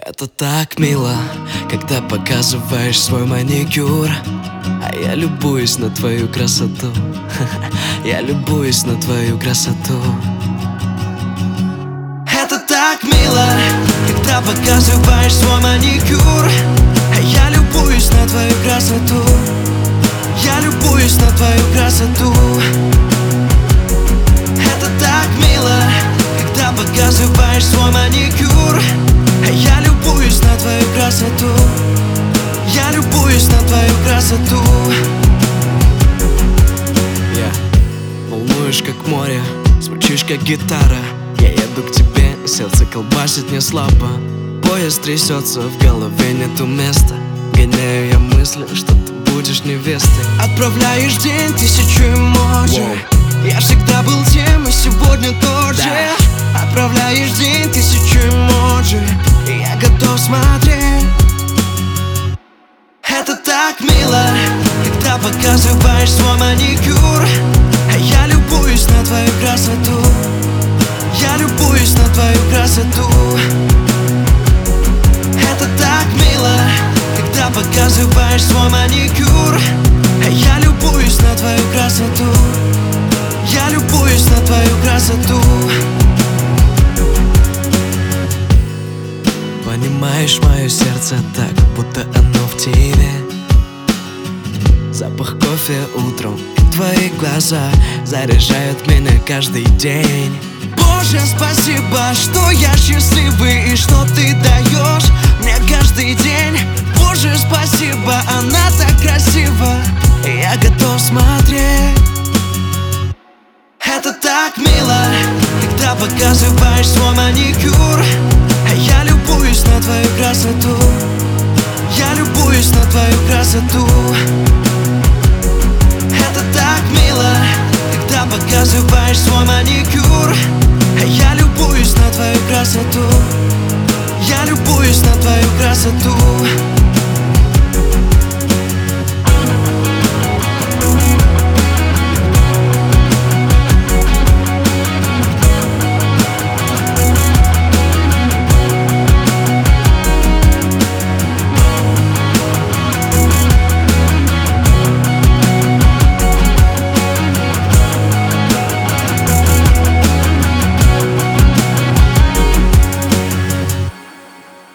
Это так мило, когда показываешь свой маникюр. А я любуюсь на твою красоту. Я любуюсь на твою красоту. Это так мило, когда показываешь свой маникюр. А я любуюсь на твою красоту. Я любуюсь на твою красоту. Это так мило, когда показываешь свой маникюр. А я любуюсь на твою красоту. Я любуюсь на твою красоту. Волнуешь как море, звучишь как гитара. Я еду к тебе, сердце колбасит не слабо. Поезд трясется, в голове нету места. Гоняю я мысли, что ты будешь невестой. Отправляешь день тысячу эмоджи. Я всегда был тем, и сегодня тоже. Отправляешь день тысячу эмоджи, и я готов смотреть. Это так мило, когда показываешь свой маникюр. А я любуюсь на твою красоту. Я любуюсь на твою красоту. Это так мило, когда показываешь свой маникюр. А я любуюсь на твою красоту. Я любуюсь на твою красоту. Понимаешь мое сердце так, будто оно в тебе. Запах кофе утром и твои глаза заряжают меня каждый день. Боже, спасибо, что я счастливый и что ты даешь мне каждый день. Боже, спасибо, она так красива, и я готов смотреть. Это так мило, когда показываешь свой маникюр. А я любуюсь на твою красоту. Я любуюсь на твою красоту. Это так мило, когда показываешь свой маникюр.